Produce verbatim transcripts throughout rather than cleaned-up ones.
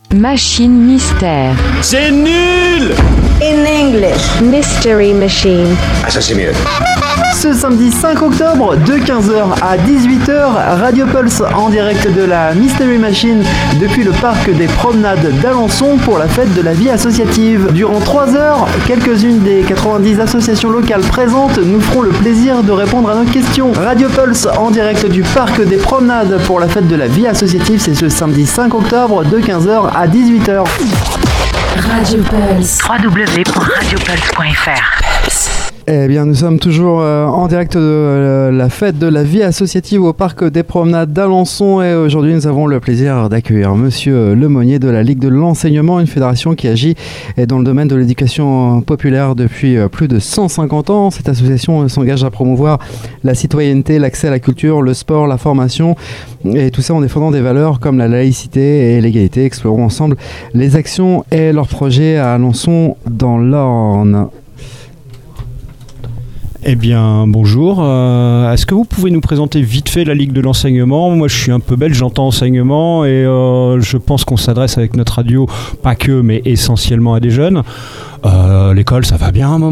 Machine mystère. C'est nul! In English. Mystery machine. Ah, ça c'est mieux. Ce samedi cinq octobre, de quinze heures à dix-huit heures, Radio Pulse en direct de la Mystery Machine depuis le parc des Promenades d'Alençon pour la fête de la vie associative. Durant trois heures, quelques-unes des quatre-vingt-dix associations locales présentes nous feront le plaisir de répondre à nos questions. Radio Pulse en direct du parc des Promenades pour la fête de la vie associative, c'est ce samedi cinq octobre de quinze heures à dix-huit heures. Radio Pulse. w w w point radio pulse point f r. Eh bien, nous sommes toujours euh, en direct de euh, la fête de la vie associative au parc des Promenades d'Alençon et aujourd'hui nous avons le plaisir d'accueillir Monsieur Lemonnier de la Ligue de l'enseignement, une fédération qui agit dans le domaine de l'éducation populaire depuis euh, plus de cent cinquante ans. Cette association s'engage à promouvoir la citoyenneté, l'accès à la culture, le sport, la formation et tout ça en défendant des valeurs comme la laïcité et l'égalité. Explorons ensemble les actions et leurs projets à Alençon dans l'Orne. Eh bien, bonjour. Euh, est-ce que vous pouvez nous présenter vite fait la Ligue de l'enseignement ? Moi, je suis un peu belge, j'entends enseignement et euh, je pense qu'on s'adresse avec notre radio, pas que, mais essentiellement à des jeunes. Euh, l'école, ça va bien un moment ?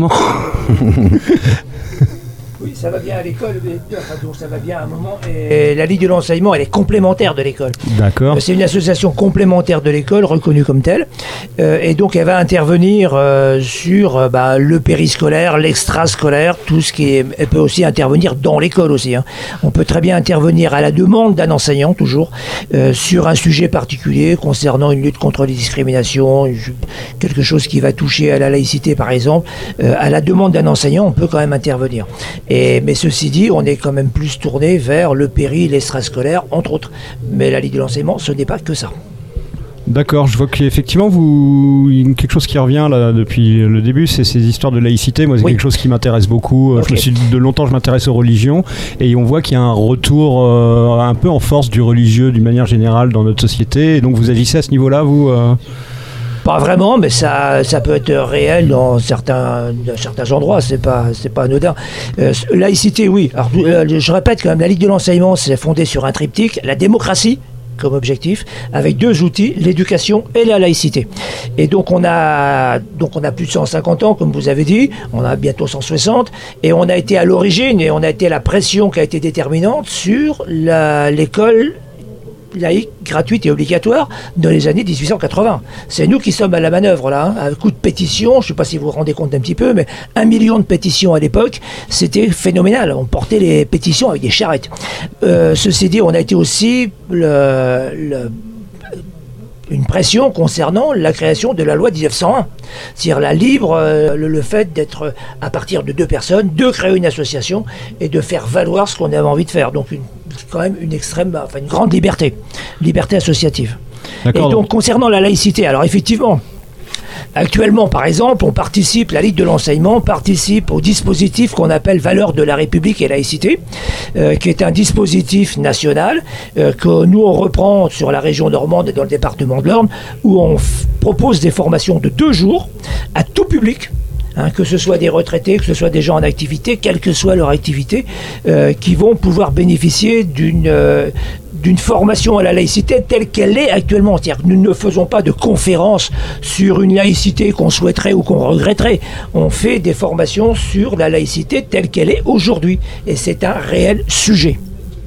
Oui, ça va bien à l'école, mais enfin, donc ça va bien à un moment. Et la Ligue de l'enseignement, elle est complémentaire de l'école. D'accord. C'est une association complémentaire de l'école, reconnue comme telle. Euh, et donc, elle va intervenir euh, sur euh, bah, le périscolaire, l'extrascolaire, tout ce qui est... Elle peut aussi intervenir dans l'école aussi. Hein. On peut très bien intervenir à la demande d'un enseignant, toujours, euh, sur un sujet particulier concernant une lutte contre les discriminations, quelque chose qui va toucher à la laïcité, par exemple. Euh, à la demande d'un enseignant, on peut quand même intervenir. Et, mais ceci dit, on est quand même plus tourné vers le péri, l'extrascolaire, entre autres. Mais la Ligue de l'enseignement, ce n'est pas que ça. D'accord, je vois qu'effectivement, vous... quelque chose qui revient là depuis le début, c'est ces histoires de laïcité. Moi, c'est oui. quelque chose qui m'intéresse beaucoup. Okay. Je me suis de longtemps, je m'intéresse aux religions, et on voit qu'il y a un retour euh, un peu en force du religieux, d'une manière générale, dans notre société. Et donc, vous agissez à ce niveau-là, vous euh... Pas vraiment, mais ça, ça peut être réel dans certains, dans certains endroits, c'est pas, c'est pas anodin. Euh, laïcité, oui. Alors, je répète quand même, la Ligue de l'enseignement, c'est fondé sur un triptyque, la démocratie comme objectif, avec deux outils, l'éducation et la laïcité. Et donc on a, donc on a plus de cent cinquante ans, comme vous avez dit, on a bientôt cent soixante, et on a été à l'origine, et on a été la pression qui a été déterminante sur la, l'école laïque, gratuite et obligatoire dans les années dix-huit cent quatre-vingts. C'est nous qui sommes à la manœuvre là, hein, à coup de pétitions, je ne sais pas si vous vous rendez compte un petit peu, mais un million de pétitions à l'époque, c'était phénoménal. On portait les pétitions avec des charrettes. Euh, ceci dit, on a été aussi le, le une pression concernant la création de la loi dix-neuf cent un. C'est-à-dire la libre, euh, le, le fait d'être, à partir de deux personnes, de créer une association et de faire valoir ce qu'on avait envie de faire. Donc une, quand même une extrême, enfin une grande liberté, liberté associative. D'accord. Et donc, donc concernant la laïcité, alors effectivement, actuellement, par exemple, on participe, la Ligue de l'enseignement participe au dispositif qu'on appelle Valeurs de la République et laïcité, euh, qui est un dispositif national euh, que nous on reprend sur la région normande et dans le département de l'Orne, où on f- propose des formations de deux jours à tout public. Hein, que ce soit des retraités, que ce soit des gens en activité, quelle que soit leur activité, euh, qui vont pouvoir bénéficier d'une, euh, d'une formation à la laïcité telle qu'elle est actuellement. C'est-à-dire que nous ne faisons pas de conférences sur une laïcité qu'on souhaiterait ou qu'on regretterait. On fait des formations sur la laïcité telle qu'elle est aujourd'hui. Et c'est un réel sujet.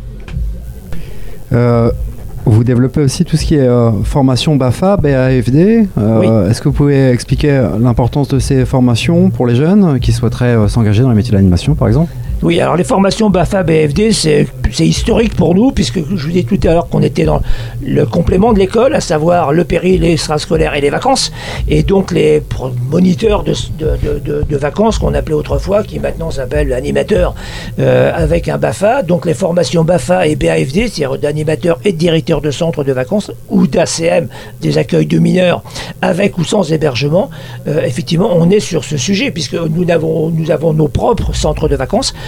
Euh... Vous développez aussi tout ce qui est euh, formation B A F A, B A F D. Euh, oui. Est-ce que vous pouvez expliquer l'importance de ces formations pour les jeunes qui souhaiteraient euh, s'engager dans les métiers de l'animation, par exemple ? Oui, alors les formations B A F A, B A F D, c'est, c'est historique pour nous, puisque je vous disais tout à l'heure qu'on était dans le complément de l'école, à savoir le péri, les extrascolaires et les vacances. Et donc les moniteurs de, de, de, de vacances qu'on appelait autrefois, qui maintenant s'appellent animateurs, euh, avec un B A F A. Donc les formations B A F A et B A F D, c'est-à-dire d'animateurs et de directeurs de centres de vacances, ou d'A C M, des accueils de mineurs, avec ou sans hébergement. Euh, effectivement, on est sur ce sujet, puisque nous avons, nous avons nos propres centres de vacances.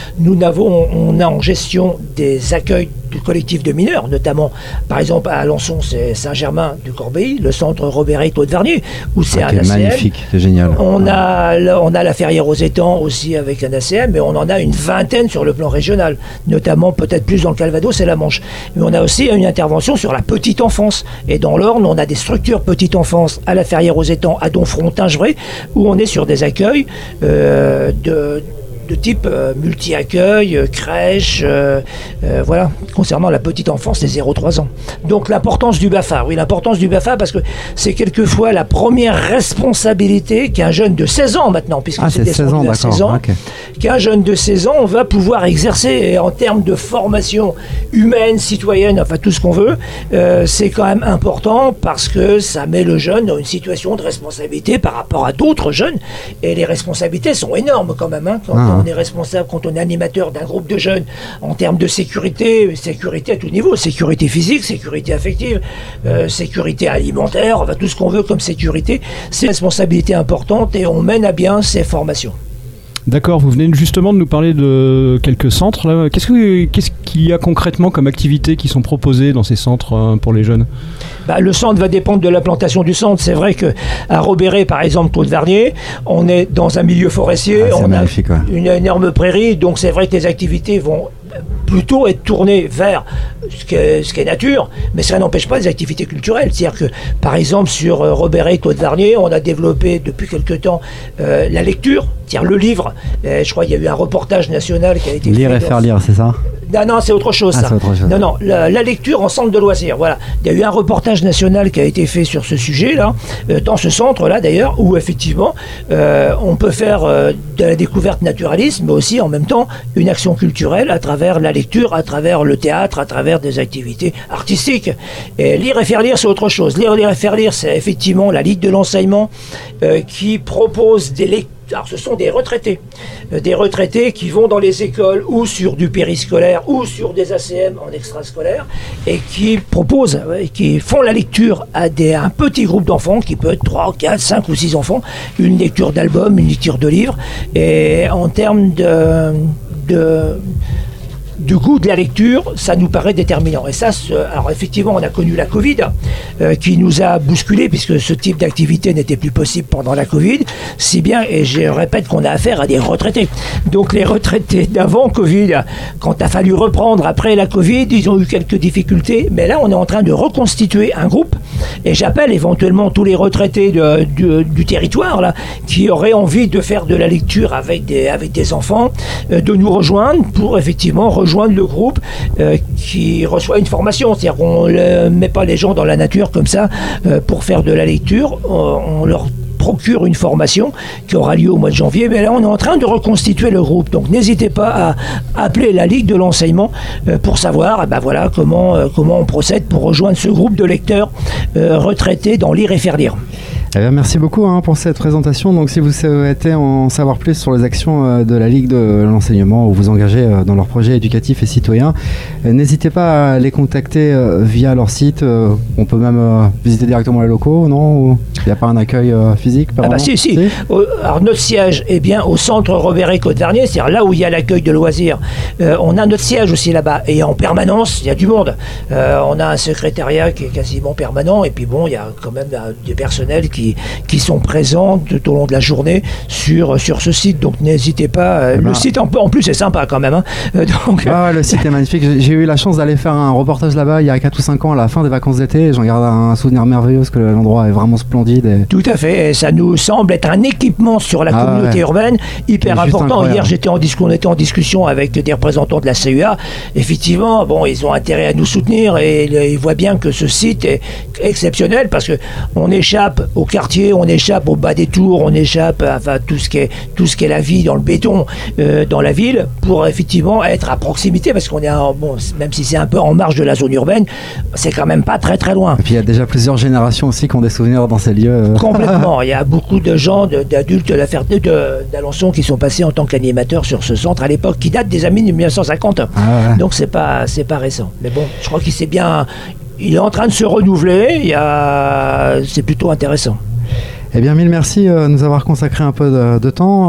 nous n'avons, on a en gestion des accueils du collectif de mineurs, notamment, par exemple, à Alençon, c'est Saint-Germain du Corbéis, le centre Robert Claude Vernier, où c'est okay, un A C M. Magnifique, c'est génial. On a, on a la Ferrière aux Étangs aussi avec un A C M, mais on en a une vingtaine sur le plan régional, notamment peut-être plus dans le Calvados et la Manche. Mais on a aussi une intervention sur la petite enfance. Et dans l'Orne, on a des structures petite enfance à la Ferrière aux Étangs, à Donfron-Tingeray, où on est sur des accueils euh, de... de type euh, multi-accueil, euh, crèche, euh, euh, voilà, concernant la petite enfance, les zéro à trois ans. Donc l'importance du BAFA, oui, l'importance du BAFA, parce que c'est quelquefois la première responsabilité qu'un jeune de seize ans maintenant, puisque ah, c'est c'est seize ans, à seize ans, okay. qu'un jeune de seize ans va pouvoir exercer, et en termes de formation humaine, citoyenne, enfin tout ce qu'on veut, euh, c'est quand même important, parce que ça met le jeune dans une situation de responsabilité par rapport à d'autres jeunes, et les responsabilités sont énormes quand même, hein, quand ah. on est responsable, quand on est animateur d'un groupe de jeunes, en termes de sécurité, sécurité à tout niveau, sécurité physique, sécurité affective, euh, sécurité alimentaire, enfin tout ce qu'on veut comme sécurité, c'est une responsabilité importante et on mène à bien ces formations. D'accord, vous venez justement de nous parler de quelques centres. Là. Qu'est-ce, que, qu'est-ce qu'il y a concrètement comme activités qui sont proposées dans ces centres euh, pour les jeunes ? Bah, le centre va dépendre de l'implantation du centre. C'est vrai qu'à Robéret, par exemple, Claude Vernier, on est dans un milieu forestier, ah, on a ouais. une énorme prairie, donc c'est vrai que les activités vont plutôt être tournées vers ce qui est, ce qui est nature, mais ça n'empêche pas les activités culturelles. C'est-à-dire que, par exemple, sur euh, Robéret, Claude Vernier, on a développé depuis quelque temps euh, la lecture, c'est-à-dire le livre. Euh, je crois qu'il y a eu un reportage national qui a été lire fait. Lire et faire lire, c'est ça ? Non, non, c'est autre chose, ah, ça. C'est autre chose. Non, non, la, la lecture en centre de loisirs, voilà. Il y a eu un reportage national qui a été fait sur ce sujet-là, euh, dans ce centre-là d'ailleurs, où effectivement, euh, on peut faire euh, de la découverte naturaliste, mais aussi en même temps une action culturelle à travers la lecture, à travers le théâtre, à travers des activités artistiques. Et lire et faire lire, c'est autre chose. Lire, lire et faire lire, c'est effectivement la Ligue de l'enseignement euh, qui propose des lectures. Alors, ce sont des retraités, euh, des retraités qui vont dans les écoles ou sur du périscolaire ou sur des A C M en extrascolaire et qui proposent, ouais, qui font la lecture à, des, à un petit groupe d'enfants qui peut être trois, quatre, cinq ou six enfants, une lecture d'album, une lecture de livre. Et en termes de... de du goût de la lecture, ça nous paraît déterminant. Et ça, alors effectivement, on a connu la Covid, euh, qui nous a bousculé, puisque ce type d'activité n'était plus possible pendant la Covid, si bien, et je répète qu'on a affaire à des retraités. Donc les retraités d'avant Covid, quand il a fallu reprendre après la Covid, ils ont eu quelques difficultés, mais là, on est en train de reconstituer un groupe, et j'appelle éventuellement tous les retraités de, de, du territoire, là, qui auraient envie de faire de la lecture avec des, avec des enfants, euh, de nous rejoindre pour effectivement rejoindre le groupe euh, qui reçoit une formation. C'est-à-dire qu'on ne met pas les gens dans la nature comme ça euh, pour faire de la lecture. On, on leur procure une formation qui aura lieu au mois de janvier. Mais là, on est en train de reconstituer le groupe. Donc, n'hésitez pas à appeler la Ligue de l'enseignement euh, pour savoir eh ben, voilà, comment, euh, comment on procède pour rejoindre ce groupe de lecteurs euh, retraités dans Lire et faire lire. Eh bien, merci beaucoup hein, pour cette présentation. Donc, si vous souhaitez en savoir plus sur les actions euh, de la Ligue de l'enseignement ou vous engager euh, dans leurs projets éducatifs et citoyens, euh, n'hésitez pas à les contacter euh, via leur site. Euh, on peut même euh, visiter directement les locaux, non ? Il n'y a pas un accueil euh, physique ah bah si, si. si. Alors, notre siège est bien au centre Robéret Claude Vernier, c'est-à-dire là où il y a l'accueil de loisirs. Euh, on a notre siège aussi là-bas. Et en permanence, il y a du monde. Euh, on a un secrétariat qui est quasiment permanent. Et puis bon, il y a quand même euh, des personnels qui Qui, qui sont présents tout au long de la journée sur, sur ce site. Donc n'hésitez pas. Eh ben, le site en, en plus est sympa quand même. Hein. Donc, ah, le site est magnifique. J'ai, j'ai eu la chance d'aller faire un reportage là-bas il y a quatre ou cinq ans à la fin des vacances d'été. J'en garde un souvenir merveilleux parce que l'endroit est vraiment splendide. Et... Tout à fait. Et ça nous semble être un équipement sur la ah, communauté ouais. urbaine hyper important. Incroyable. Hier, j'étais en discu- on était en discussion avec des représentants de la C U A. Effectivement, bon, ils ont intérêt à nous soutenir et ils voient bien que ce site est exceptionnel parce que on échappe au quartier, on échappe au bas des tours, on échappe à enfin, tout ce qui est tout ce qui est la vie dans le béton euh, dans la ville pour effectivement être à proximité parce qu'on est en, bon, même si c'est un peu en marge de la zone urbaine, c'est quand même pas très très loin. Et puis il y a déjà plusieurs générations aussi qui ont des souvenirs dans ces lieux. Complètement. Il y a beaucoup de gens, de, d'adultes de la Ferté, de, d'Alençon qui sont passés en tant qu'animateurs sur ce centre à l'époque, qui date des années mille neuf cent cinquante. Ah ouais. Donc c'est pas c'est pas récent. Mais bon, je crois qu'il s'est bien, il est en train de se renouveler. Il y a, c'est plutôt intéressant. Eh bien, mille merci de nous avoir consacré un peu de, de temps.